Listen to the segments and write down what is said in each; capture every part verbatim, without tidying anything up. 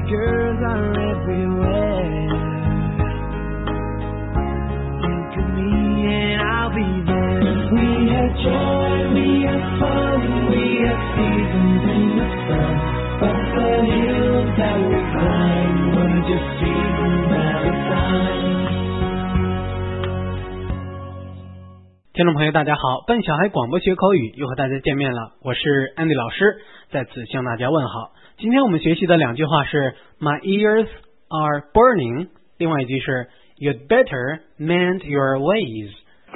girls are everywhere. Think of me and I'll be there. We have joy, we have fun, we have seasons in the sun. But the hills that we climb were just seasons at a time. 听众朋友大家好，笨小孩广播学口语又和大家见面了，我是 Andy 老师，在此向大家问好。今天我们学习的两句话是 My ears are burning， 另外一句是 You'd better mend your ways。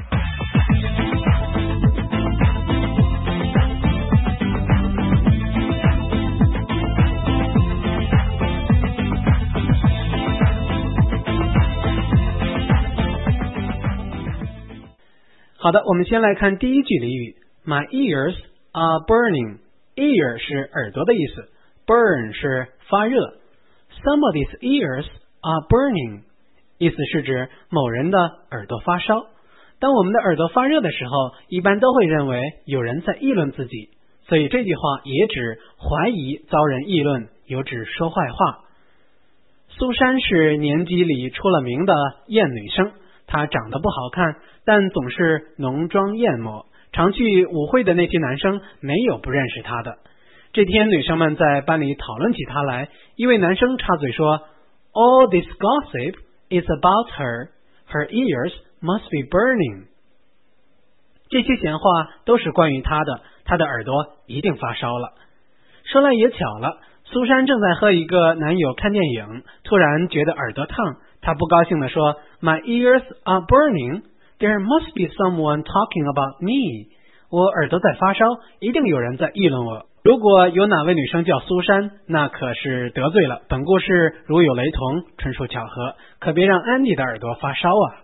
好的，我们先来看第一句俚语 My ears are burning。 Ear 是耳朵的意思， burn 是发热。 Somebody's ears are burning 意思是指某人的耳朵发烧。当我们的耳朵发热的时候，一般都会认为有人在议论自己，所以这句话也指怀疑遭人议论，有指说坏话。苏珊是年级里出了名的艳女生，她长得不好看，但总是浓妆艳抹，常去舞会的那些男生没有不认识她的。这天女生们在班里讨论起她来，一位男生插嘴说 All this gossip is about her. Her ears must be burning. 这些闲话都是关于她的，她的耳朵一定发烧了。说来也巧了，苏珊正在和一个男友看电影，突然觉得耳朵烫，她不高兴地说 My ears are burning. There must be someone talking about me. 我耳朵在发烧，一定有人在议论我。如果有哪位女生叫苏珊，那可是得罪了。本故事如有雷同，纯属巧合，可别让安迪的耳朵发烧啊。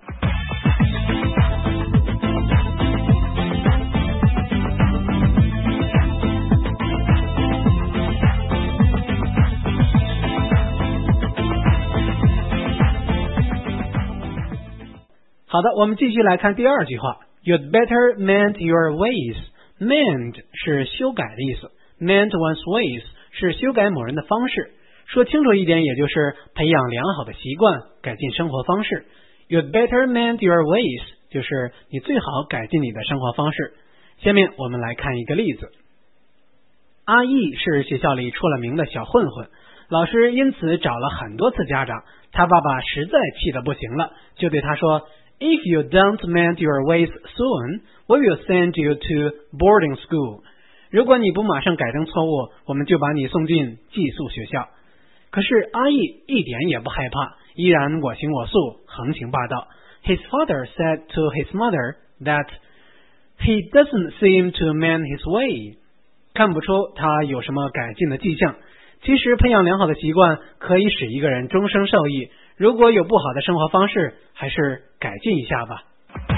好的，我们继续来看第二句话 You'd better mend your ways. Mend 是修改的意思， Mend one's ways 是修改某人的方式，说清楚一点，也就是培养良好的习惯，改进生活方式。 You'd better mend your ways 就是你最好改进你的生活方式。下面我们来看一个例子。阿义是学校里出了名的小混混，老师因此找了很多次家长，他爸爸实在气得不行了，就对他说If you don't mend your ways soon, we will send you to boarding school. 如果你不马上改正错误，我们就把你送进寄宿学校。可是阿义一点也不害怕，依然我行我素，横行霸道。His father said to his mother that he doesn't seem to mend his way. 看不出他有什么改进的迹象。其实培养良好的习惯可以使一个人终生受益，如果有不好的生活方式，还是改进一下吧。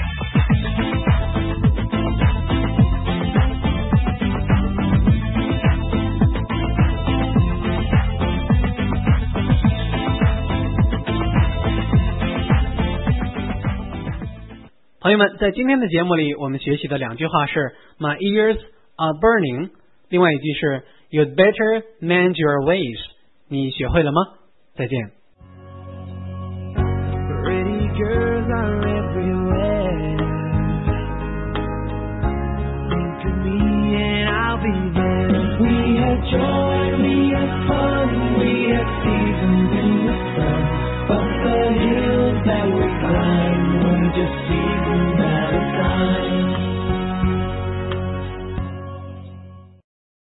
朋友们，在今天的节目里，我们学习的两句话是 My ears are burning， 另外一句是 You'd better mend your ways。 你学会了吗？再见。 Girls are everywhere. Think of me and I'll be there. We have joy.